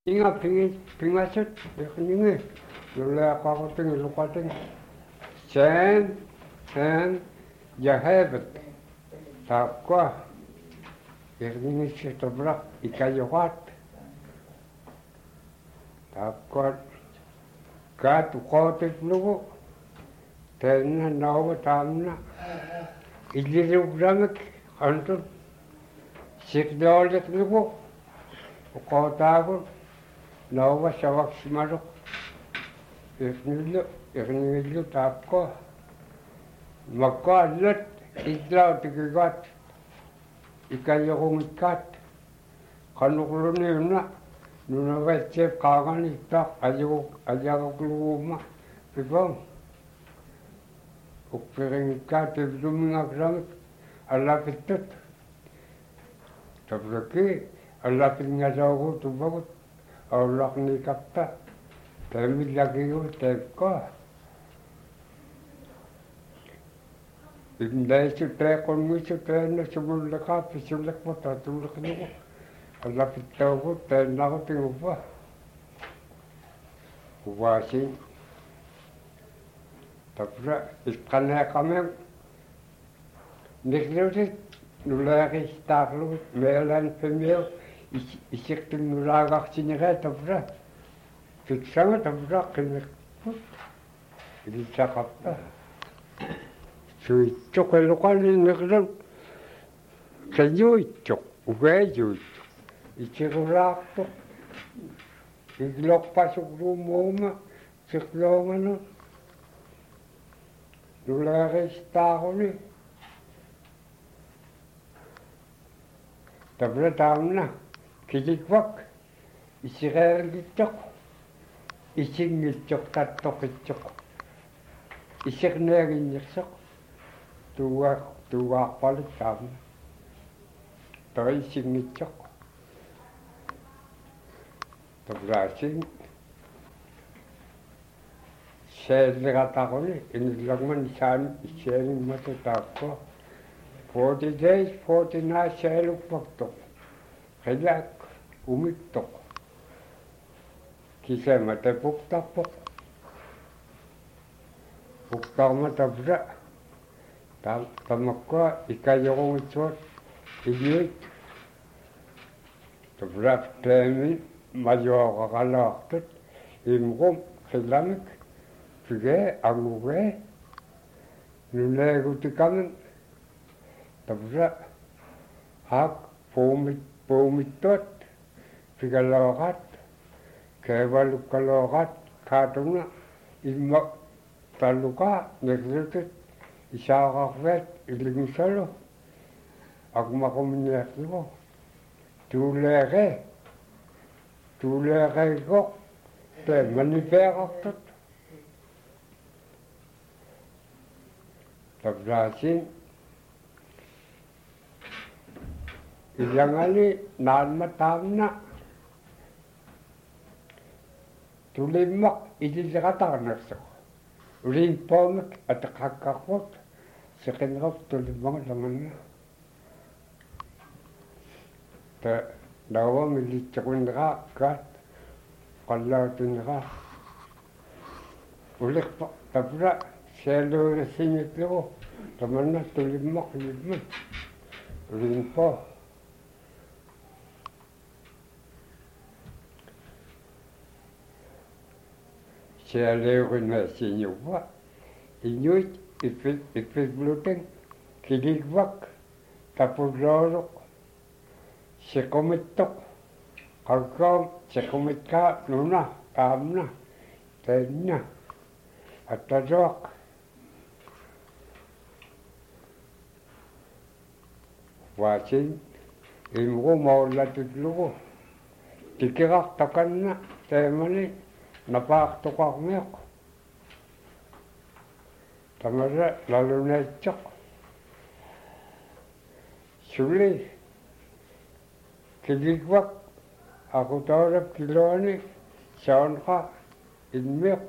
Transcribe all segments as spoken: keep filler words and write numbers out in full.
Inga pingi pingasut yakningi lula qaqating luqating sen sen jahabat taqwa yakningi sitabra ikayuqat taqwa kat qatik lugu tenna nawa tamna ilirugramik antun sikdolik lugu qatagun Nova sawak simarok, iknilo, iknilo tapko, magkalat, idlaw tigigat, ikayakong ikat, kanuklo niyo na, nuna wetsep kagan itak, ayakok, ayakok luma, pipang, ukpiring ikat, ibdumingak ramik, alapitot, tabraki, alapit nga daw ko, tubagot, Allah ni kapta, kami lagi yung teko. Hindi si teko mo si teko sumulak ka, pisulak mo, tatulak niyo. Allah pitaw ko, tena ko tingupa. Uwasin. Tapos, iskanya kami, niklusit, nulaki staklo, melan female, isikting nulagak siniray tabra. Fiksama tabra kinekput. Hindi siya kapta. So itok ay lokal ni neklam. Kanyo itok. Ugayo itok. Ichikulak to. Iglok pasok rumoma. Siklong ano. Nulaki stako ni. Tabra tam na. Kilikvak, isirer gitok, ising gitok tatok gitok, isik nerin gitok, tuwa tuwa palit tam, to ising gitok, to brasing, share gata ko ni, inilagman isan sharing matutako, forty days, forty nights share upaktok, kaya umiktok. Kisah mata pukta puk. Pukta mata bra. Tam tamakwa ikayong itsot. Inyit. Tabra temi mayo kakalaktot. Imkom kilamik. Sige anguwe. Nulego tikamin. Tabra hak pumit pumitot. Pigalokat, kevalukalokat, katuna, ilma taluka, nekritit, isakakvet, ilingisalo, agmakuminyaklo, tuleke, tuleke ko, te maniperaktot. Tablasin, ilangali, nalmatamna, tulimak ililakatarnaksak. Urin pomak at kakakot sa kinrap tulimang laman na. Ta dawa militsakun ka kat kalatin ka. Ulik pa tabra selo na singit ko. Taman na tulimak liman. Urin po. Saya lewat nasi nyawa, inyut ipit ipit gluten, kiligwak, tapulorok, sekomitok, kalkom, sekomitka, nuna, tamna, tenna, atadok. Wasin, imgo mau latut lugo, tikirak takanna, temani. Napak tukak mek, tamara lalu necok, suli, kidikwak, aku tahu kilo ni, saun ka, inmek,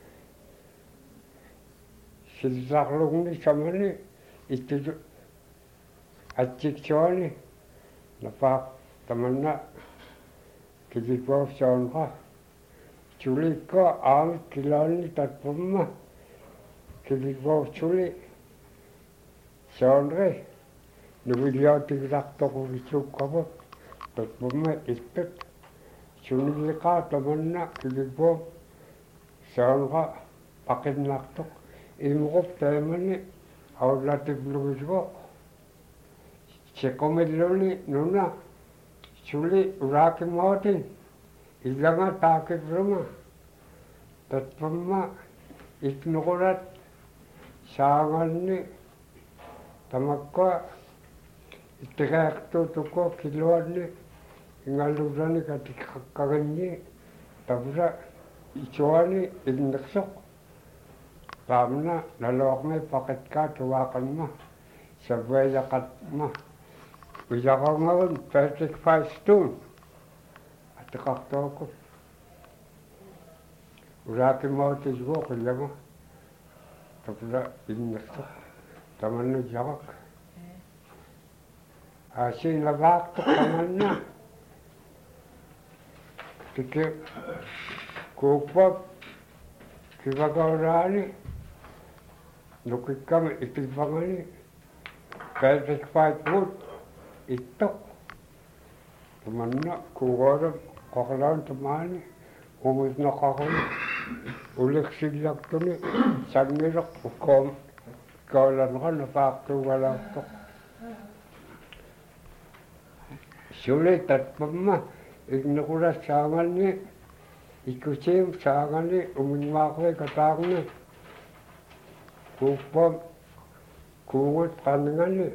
silsaklung ni sama ni, itu acik saun ni, napak tamana, Kikikuaf saanqa. Chulikko aamit kilaanni tatpumma. Kikikuaf chuli. Saanre. Nuvilyaatigilartoqu vitsuuqqavut. Tatpumma ippik. Chunilliqaa tamanna kikikuaf. Saanqa paqinnartoq. Imuqup taimani. Aullatiplugisgo. Seqomilluni nuna. Chuli uraakimootin. Ilanga taakirruma. Tatpumma iknuqurat saangalni tamakka ittiqaaqtuutukko kiluanni ingalurani katikkaganni tabra ichuani inneqsoq taamna naloqme paqitkaa tuwaaqanma sabbayaqatma uyaqangagun Patrick Firestone atiqartuuku uraakimootisgo qillama tabra inneqsoq tamannu jaqaq asin lavaaqtuq tamanna tike kuuppap kivagauraani nukikkama itilpangani Patrick Firestone ittoq tamanna kuugoram qoqlaan tamaani umusnaqaquni uliqsillaktuni sangileq ukkoom koolanqa napaaqtuugalaartoq suli tatpamma ignuqura saangalni ikusiim saangalni uminmaaqve kataaqni kuuppam kuungut qanngalni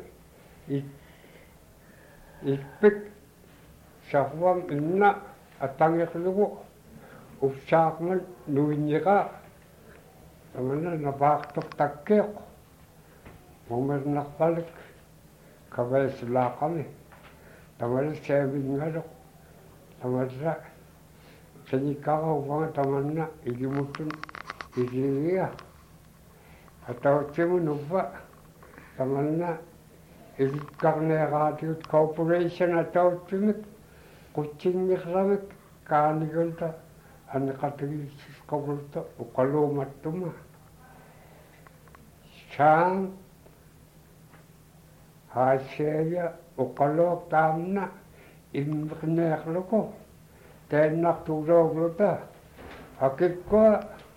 ippik saqvam inna atangiqlugu upsaaqman nuinniqa tamanna napaaqtoq takkeeq mumirnaqpalik kaveeslaaqami tamanna seemingaloq tamanna sanikkaaqauvanga tamanna ilimuttun iligia atautsimu nuvva tamanna ilikkarneeraatigut corporation atautsimik qutsinngirlamik kaanigulta anneqatigiissisqavulta uqaluumattuma saang haasseeya uqaluuq taamna immiqneerluku teennartuuloogluta akikkua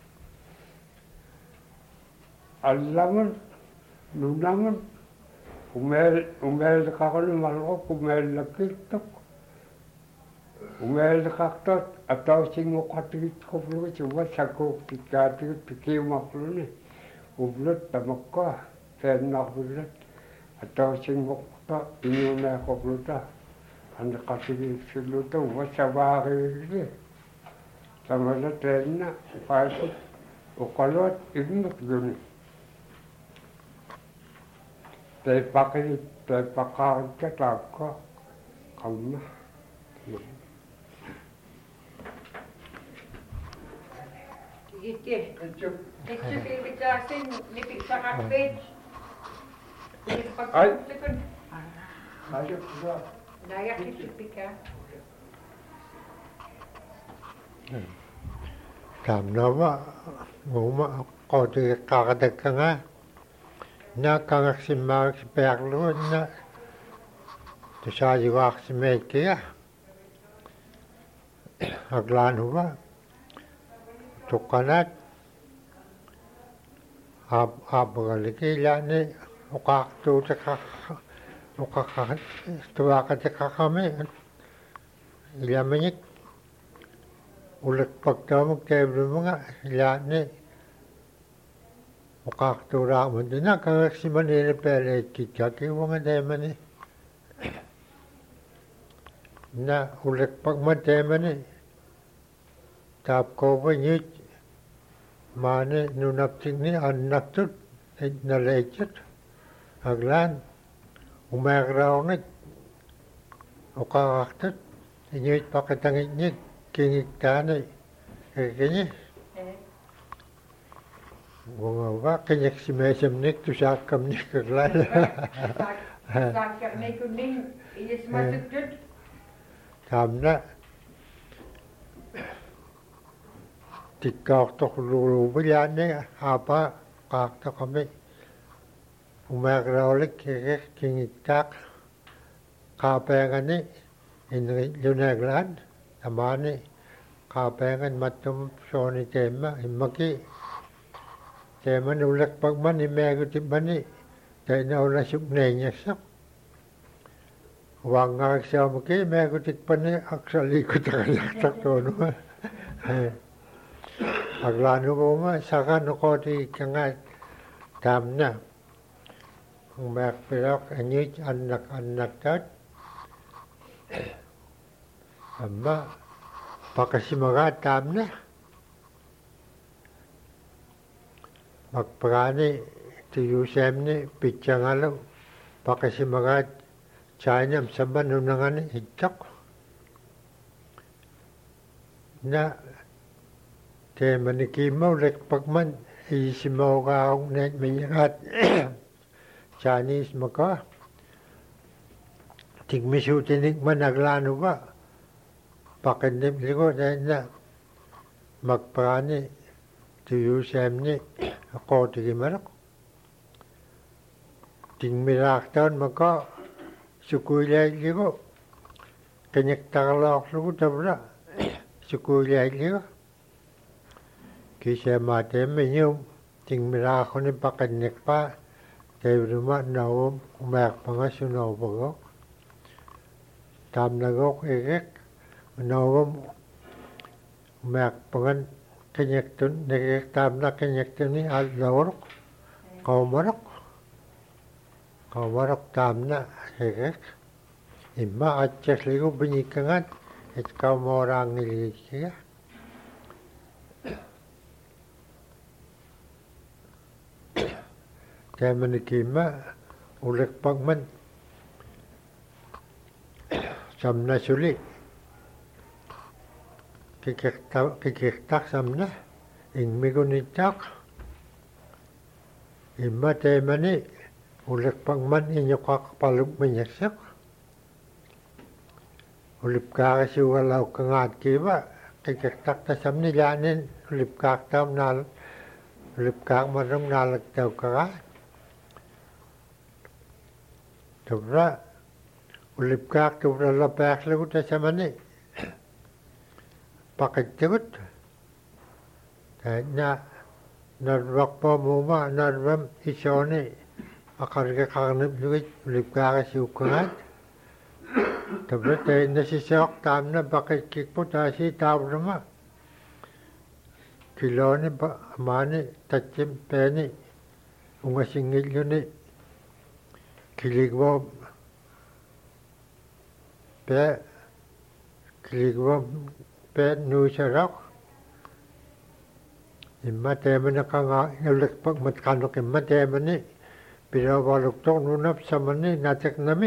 allamun nunamun umeel umeelliqaqulu malruq umeellakkiittuq umeelliqartuat atausinguqatigitquvlugi suva sakuuqtikkaatigut pikiumarluni uvlut tamakkua teennarvillat atausinguqta inuuneaquvluta anneqatigiissulluta uva savaariigli tamala teenna uqaasut uqaluat immiqluni teipaqi teipaqaarikka taakka qamma Ikke. Ikke pilpitaasin nipiksaqarpiit. Ai. Nayaqtippika. Tamnava nguma qotiqqaqatakkanga naakkangersimmaaviksi pearluunna tusaayuaarsimeikkiga aglaanuva tuqqanaat aap aapagalikilaani uqaartuutiqa uqaqa tuaqatiqqaqami ilamanik uliqpaktaamuk teevlumunga ilaani uqaartuuraarmutuna kangersimaniini pealeikkikkakivunga teemani na uliqpakma teemani taapkouvanyit maani nunaptigni annartut naleitjut aglaan umeegraornik uqarartut inuit paqitangitnik kingiktaani ikini wangava qiñaksimeesamnik tusaakkamnik aglaan Saakkarnikunnin ilismatuttut. taamna tikkaartorluuluvilaani aapa qaartaqami umaagraolik kigek kingittaaq qaapeangani inri lunaglaan amaani qaapeangan mattum sooni teemma immaki teeman ulekpagman imeagutimmani teinaunasukneiñassaq uangaraksaamaki imeagutikpani aksaliikutaqaliartartuunuma aglaanuguuma saqanuqootigikkanga taamna umaaqpiloq angiit annak annaktaat amma paqasimagaat taamna makpagaani tuyuusaamni pitsangalu paqasimagaat chainam sambanunangani hittaq na teemani kiimaulekpakman iisimaugaauneet miñagaat Chinese maka tigmisuutinikman aglaanuga paqinnipligu teena makpagaani tuyuusaamni aqootigimalaq tigmiraaqtaun maka sukuilailligu qiñiqtaqaloorlugu tavra sukuilailligu kisaamaateemmi ñuum tigmiraaquni paqinniqpaa tevruma naum umaaqpanga sunovagoq taamnagoq igek naum umaaqpangan qiñiqtun negek taamna qiñiqtuni alnaurq qaumaraq qaumaraq taamna igek imma atchasligu biñikkangat itkaumoraangiligiga teemani kiima ulekpakman samna suli kikirtaq samna ingmigunittaq imma teemani ulekpakman iñuqaqpalukmiñaksaq ulipkaarisuugalaukkagaat kiiva kikirtaqta samni laanin ulipkaartaum naal ulipkaarmarum naalaktaukkagaat tuvra ulipkaaq tuvralapaaqlugu tasamani paqittigut taanna narvaqpamuuma narvam isooni aqargeqarniplugut ulipkaarisuukkagaat tuvra tainasisoq taamna paqitkikpu taasi taavrama kilooni amaani tatsim peeni ungasingilluni kiligvom pe kiligvom pe nuusaraq imma teemani qanga ulekpak matqanuq imma teemani pilavaluktoq nunap samani nateknami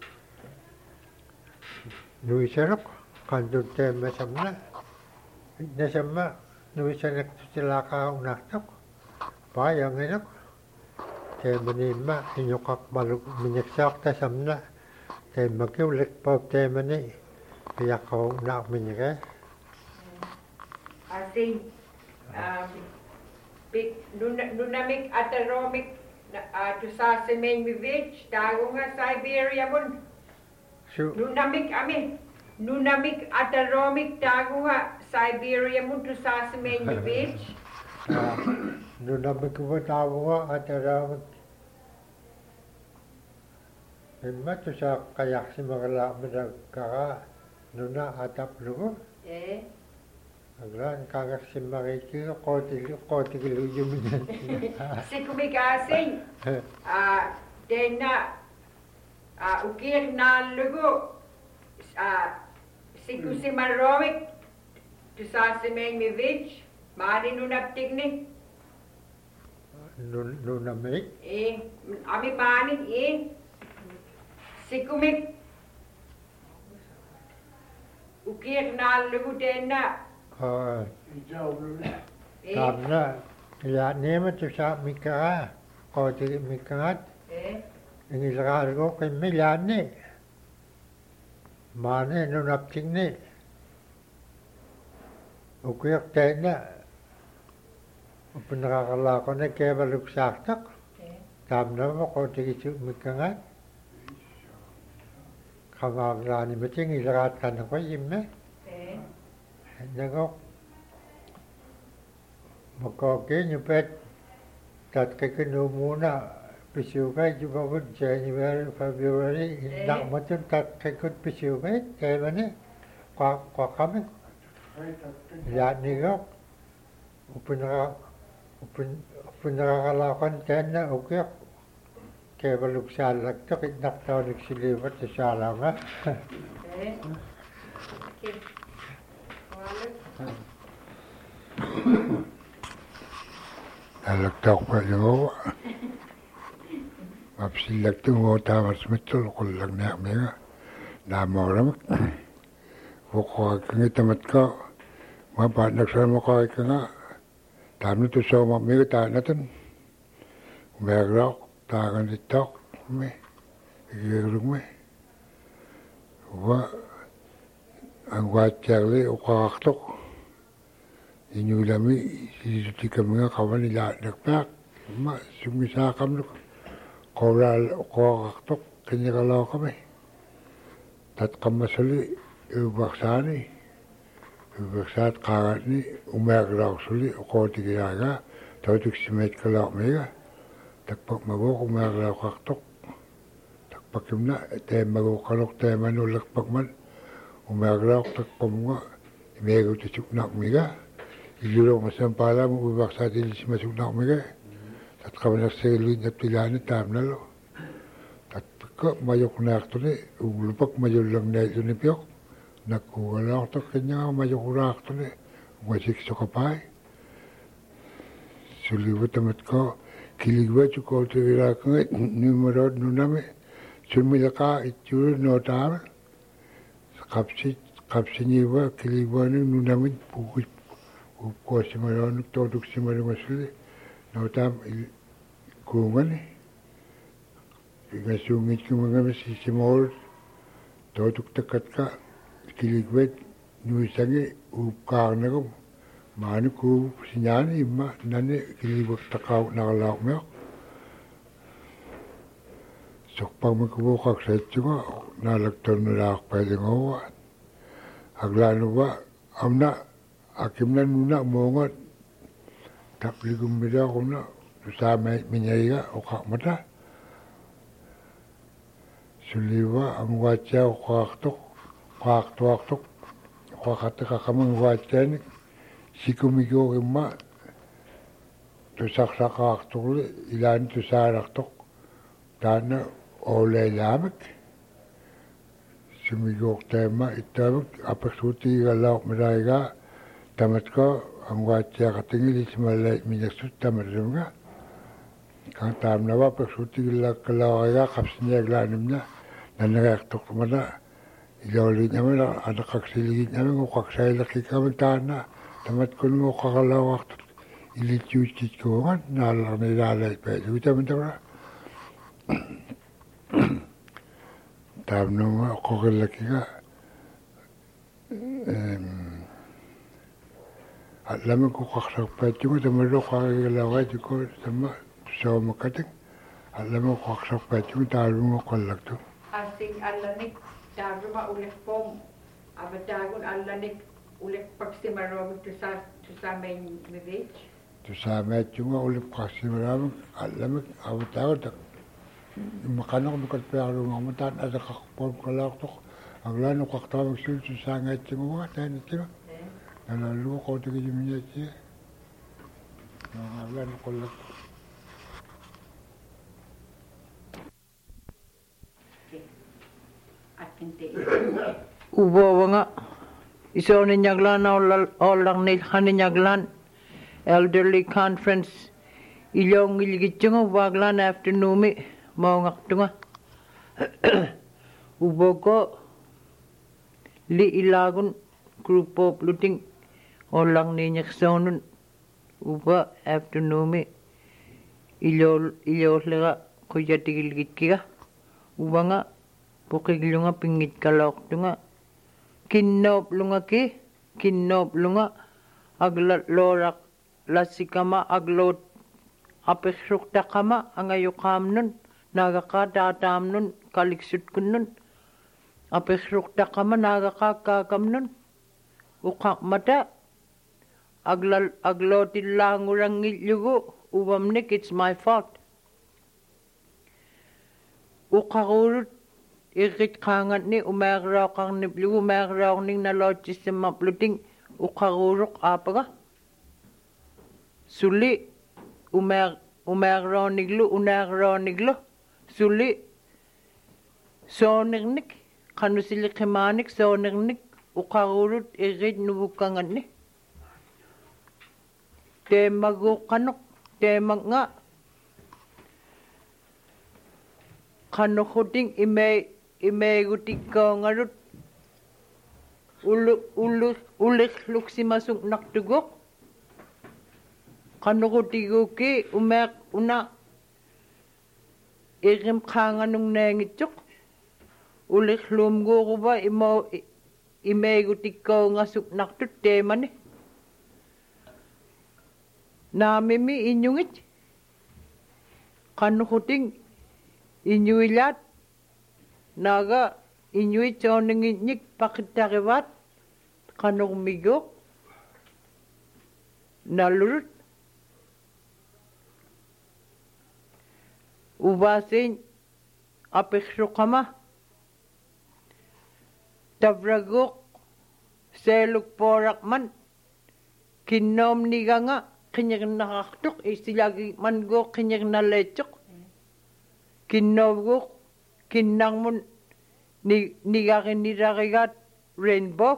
nuisaraq qantut teema samna nasamma nuisanaqtutilaqaunaqtoq paayanginaq teemani imma iñuqaqmaluk miñiksaaqta samna teemmaki ulekpaup teemani piaqaunaaqmiñiga Asin um big nunamik ataromik tusasemen mivich tagunga Siberia mun nunamik amin nunamik ataromik tagunga Siberia mun tusasemen mivich nunamik tagunga ataromik imma tusaaq qayaxsimagalaamirakkara nuna ataplugu eh aglaan qaaqarsimmagiikkiga qootilu qootigiluyumina sikumikasin a tenna a ukirnaallugu a sikusimaromik tusasemen mivich maani nunaptigni nunamik eh ami maani eh sikumik ukirnaallugu tenna taamna ya neema tusaa mikkaa qootigi mikkaat eh ingilaqaalugu qimmilaanni maani nunaptigni ukiiqteena Pinakakala ko na kaya balugsaktak. Eh. Tam na mo ko tigisip mikangat. Kamagla ni Mating ilakat ka na ko yime. Eh. Nagok. Magkogin yung pet. Tat kay kinu muna. Pisugay jubawad January, February. Nak mo tun tat kay kun pisugay. Kaya ba ni? Kwa, kwa kami. Yan nigok. Upinaka, upin, upinakakalakan kaya na ukyok. Kaya balugsalag to, kinaktaw nagsilipat sa sala nga. Eh. Okay. Wallet. Nalagtak pa yung mapsilag to mo tamas mitol kulag na mga namaram. Wako kang itamat ka, mapat nagsara mo ka ka nga. Tama to sa mga tayo natin. Umagraw, tagan itak, may igirong may. Wa ang watyagli o kakaktok. Inyulami, sisuti kami nga kawan nila nagpak. Ma, sumisa kami. Koral o kakaktok, kanya kalaw kami. Tat kamasali, ibaksani. Ibaksat kagat ni, umagraw suli, o koti kaya tautik simet kalaw mega. Takpak mabok, umagraw kaktok. Takpak yung na, tayo magukalok, tayo manulak pagman. Umagraw, takpak mga, imegaw tisuk na mega. Iluro masam pala mo ubak sa atin si masuk na umiga. Tat kami nagsaluin na pilani tam na lo. Tat ko mayok na akto ni ulupak mayol lang na ito ni piyok. Nakuha lang akto kanya mayok na akto ni umasik sa kapay. Suliwat amat ko kiligwa chuko to irakang numero nunami. Sumilaka ituro no tama. Kapsi kapsi niwa kiligwa nunami pukul Ko si Maron, todok si Maron masuli, nautam kungan eh. Igasungit ko mga si Simor, todok takat ka, kiligwet, nuisangi, upkaan na ko. Mano ko sinyani, ima, nani, kiligwet takaw nakalaw mo. So pag magkabukak sa ito nga, nalagtan na lang pwede nga. Aglano ba, amna, Akim na nuna mongot takligum bida ko na sa minyaya o kakmata. Suliwa ang watya o kaktok, kaktok-aktok, kakataka kamang watya ni sikumiko kima tusak-sak kaktok li ilan tusaraktok tana olay lamik. Sumigok tema itamik apasuti galak merayga tamat ko ang watya katingin di simalay minyaksut tamat rin nga. Kang tam na ba pagsuti kalawaya kapsinya glanim na nanagaktok mo na. Ilawalid naman ada kaksiligid namin o kaksay laki kami na tamat ko nung kakalawak ilitsutsit ko nga nalang nilalay pa. Ito tamat na tam na nga ako kalaki ka. Alam ko kaksak pa ito ko, tamaro kakagalawa ito ko, tama, sa makating. Alam ko kaksak pa ito ko, talo mo kalak to. Asing alanik, taro ma ulit pom. Abatagon alanik, ulit pagsimarong to sa, to sa main village. To sa main ito nga, ulit pagsimarong, alam ko, abatagon, makanok nukat pa yung mga matan, at kakapon kalak to. Ang lano kakatawag sul, to sa nga ito mga, tayo na ito. Nalalu ko ito kayo niya siya. Nangalan ko lang. At hindi. Ubawa nga. Iso ninyaglan na olang ninyaglan. Elderly Conference. Ilyong iligit nga waglan afternoon mi. Maungak ito nga. Ubaw ko. Li ilagon. Grupo pluting. Olang ninyak sonun uba afternoon mi ilo ilo lega kuya tigil git kia uba nga pukiglo nga pingit kalok nga kinop lunga ki kinop lunga aglat lorak lasikama aglot apesruktakama angayukamnun nagaka tatamnun kaliksutkunnun apesruktakama nagaka kakamnun ukakmata aglal aglotilangurangillugu uvamnik it's my fault ukarurut irrit kangatni umagraqarni lugu umagraqning nalottissamapluting ukaruruk apaga suli umag umagraqniglu unagraqniglu suli soonirnik qanusilikhimanik soonirnik ukarurut irrit nuvukkangatni teemaguqqanuq teemanga qanuhuting ime imeegutikkaangarut ulu ulu ulirluksimasuk naqtuguq qanuhutiguki umeaq una irim qaanganung naangitsuq ulirluumguuruva imo imeegutikkaangasuk naqtut teemani naamimi inyungit qanuhuting inyuilat naga inyuit sooningitnik paqittarivat qanormigo nalurut uvasin apirruqama tavraguq seeluk pooraqman kinnoomniganga qiñiqnaqartuq isilagi manguuq qiñiqnaleetsuq kinnoovguq kinnarmun ni nigarinirarigaat rainbow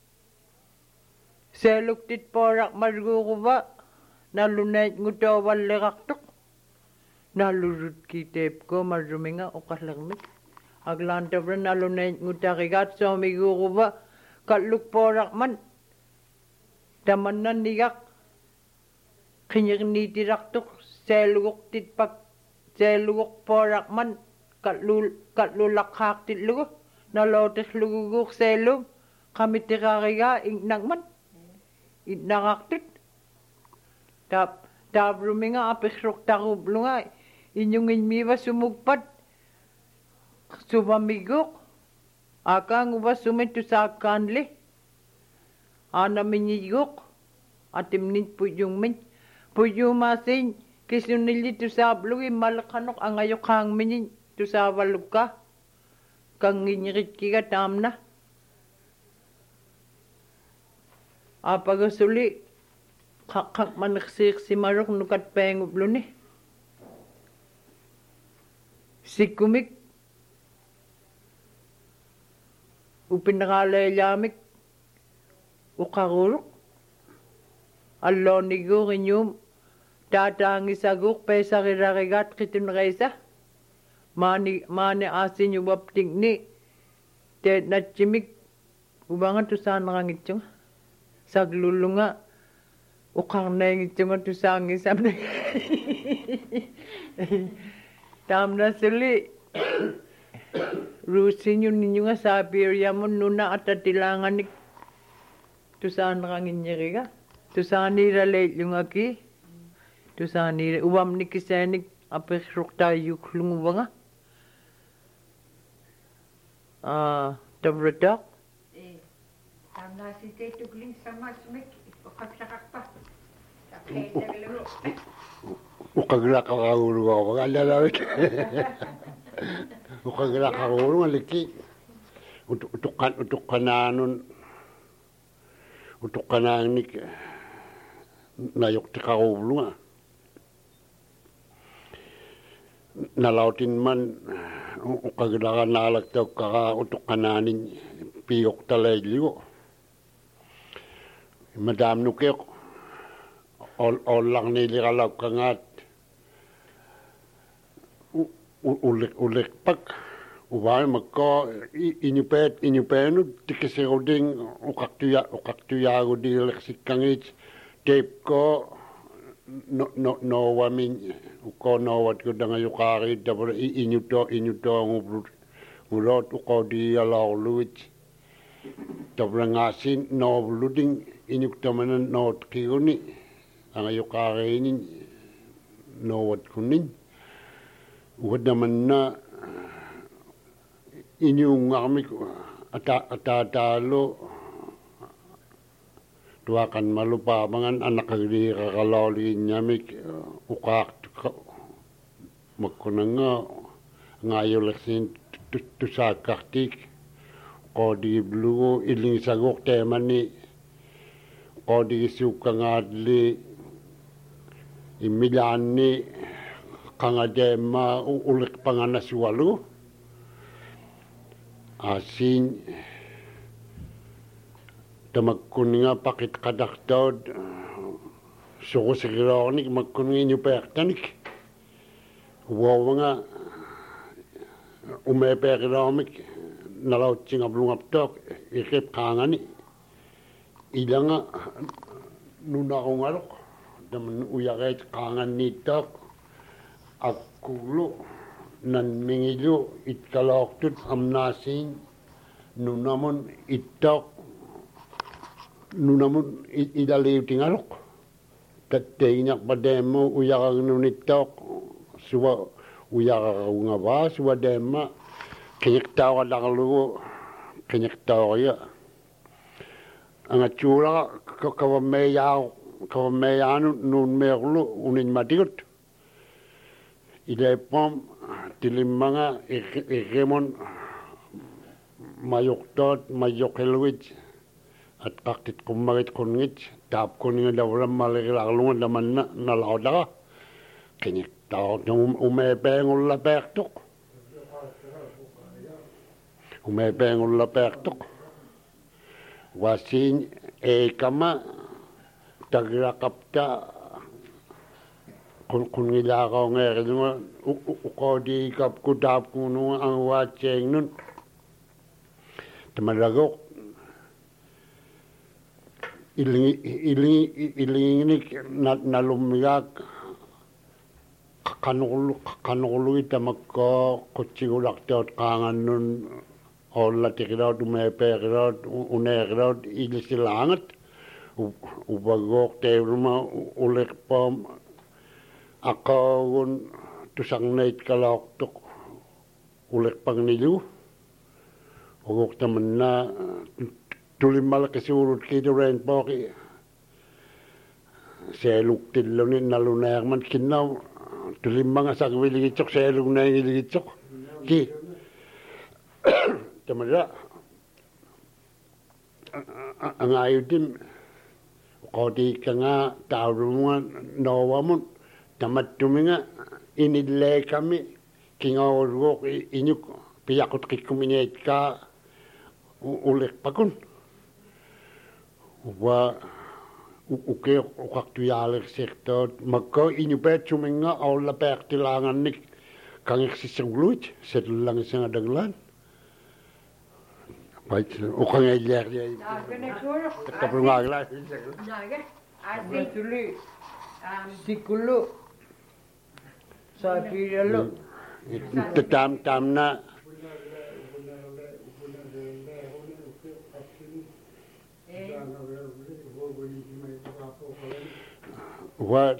seeluktit pooraq malguuruva nalunaat ngutoovallerartuq nalurut kiteepko marruminga uqallermik aglaantavra nalunaat ngutarigaat soomiguuruva kalluk pooraqman tamannannigaq qiñiqniitirartuq seeluguqtit pak seeluguq pooraqman kallul kallulaqqaaqtillugu nalootirluguguuq seelum qamittirarigaa innaqman innaqartut taap taapruminga apirruqtaruuplunga inyungimmiiva sumukpat suvamiguuq akaanguva sumittu saakkaanli aanamiñiguuq atimnit puyungmin puyumaasin kisunilli tusaaplugi malqanuq angayuqaangmiñin tusaavalukka kangiñiritkiga taamna apagasuli qaqqaqmaniqsiiqsimaruq nukatpaangupluni sikkumik upinaqaalayaamik uqaruruq allooniguuriñuum taataangisaguuq peesarilarigaat qitunreisa maani maani aasiñuvaptikni teetnatsimik uvanga tusaanerangitsunga saglullunga uqarnaangitsunga tusaangisamni taamnasuli ruusiñunniñunga saapiriamun nuna atatilaanganik tusaaneranginñeriga tusaaniiraleillungaki tusaaniire uvamnikisaanik apirruqtaayuklunguvanga ah tavrataq eh taamnaasiteetukling samasmik uqatlaqarpa taqeellagallu uqagraqaqaguruga allalawit uqagraqaqaguruga liki utuqqan utuqqanaanun utuqqanaannik nayuqtiqaruuplunga nalautin man uqagraqanaalaktaukkaqa utuqqanaanin piiqtaleillugu madam nukeq ol ollarniiliqalaukkangaat ulik ulikpak uvaimakko inupeet inupeanut tikisiruding uqaqtuya uqaqtuyaagudiilersikkangit teipko no no no wamin uko no wat kudangayuqaari dabra inuto inuto ngublut ngulot uqodi alauluit dabra ngasin no bluding inuktamana not kiuni angayukareinin nawat kunin wad naman na inyong amik atatalo tuakan malupa mangan anak kagri kakaloli nyamik ukak magkunanga ngayo leksin tusakaktik kodi bluo iling sagok temani kodi suka ngadli imilani kangadema ulik panganaswalu asin tamakkuninga pakit kadaktod suko sigironik makkuninga nyupektanik wawanga umepekiromik nalaut singablungaptok ikip kangani ilanga nunakong daman uyakait kangan nitok akulu nan mingilu itkaloktut amnasin nunamun itok nunamun idaliw tingalok tatinyak pademo uyakang nunitok suwa uyakang nga ba suwa dema kinyektawa lakalugo kinyektawa ya ang atsura kawameyaw kawameyanu nun merlu unin matigut ilepom tilimanga ikemon mayoktot mayokhelwit at kaktit kumarit kunngit tap kuninga dawram malikilakalungan naman na nalaudaka kinyektawa umepengul lapektok umepengul lapektok wasin ekama tagrakapta kun kun ngilakaw ngeringa ukodi kap kudap kuno ang wacheng nun tamalagok iling iling iling nalumyak kanulu kanulu itamakko kutsigulak tot kangan nun olla tikiraut umepekiraut unekiraut ilisilangat ubagok tevruma ulik pom akawun tusang nait kaloktok ulik pang nilu ugok taman na tulimal kasurut kito ren poki seluk tilo ni nalunayak man kinaw tulimang asak wiligitsok seluk na yung iligitsok ki taman ang ayaw din kodi ka nga taurungan nawamun tamat tuminga inile kami kingawurgok inyuk piyakot kikuminet ka ulik pakun wa uke ukaktuyalik sektor magko inyupet tuminga awla pektilangan nik kangik sisangluit sedulang isang adaglan baik ukang ejer dia kaprungagla Asli sikulu sapiralo tetam tamna wa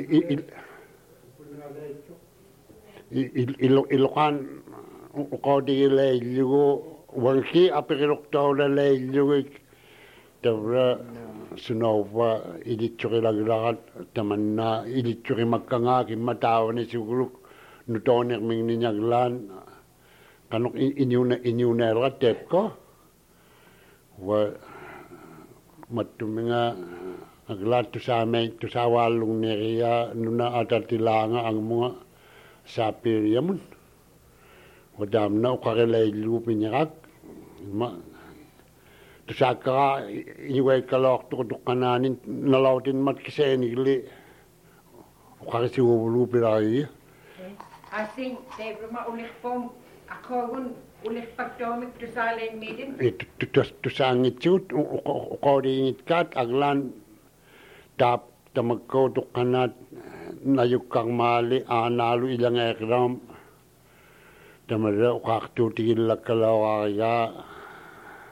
ilokan ukodi lelugo wangki apirok tau la lelugo tawra sunova ilitsuri laglagat tamanna ilitsuri makkanga kimatawa ni siguluk nutonek ming ninyaglan kanok inyuna inyuna ratep ko wa matuminga aglat tu sa me tu sa walung neria nuna atatilanga ang mga sapiriamun wadam na ukarelay lupinyak ma tusaka iway kalok tukuduk kananin nalautin mat kisenigli ukarisi wulupirai Asing tebruma ulik pom akogun ulik pagtomik tusalen midin itu tusangit chut ukodingit kat aglan tap tamagko tukanat nayukang mali analu ilang ekram tamara ukaktu tigil kalawaya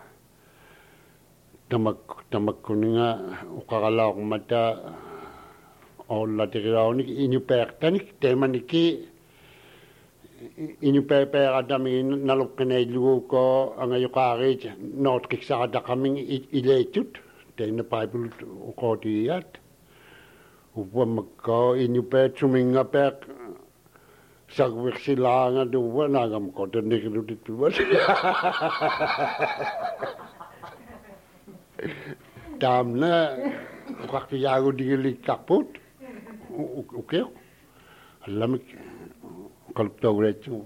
tamak tamak kuninga ukakalawak mata olla tiraunik inyu pertanik temaniki inyu pepe adami nalukkene luko anga yukari notkik saada kaming iletut tena paipulut ukotiyat upa makko inyu pe chuminga pek sagweksilanga duwa nagam kote nikilutit tuwa damna waktu yago digelik kaput oke alamik kalau tahu itu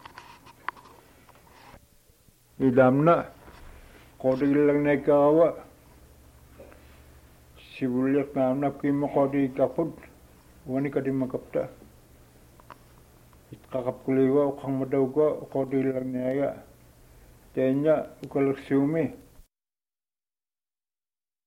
idamna kode ilang nekawa sibuliak namna kimo kode kaput wani kadi makapta kakap kuliwa ukang madawga kode ilang nega tenya ukalak siumi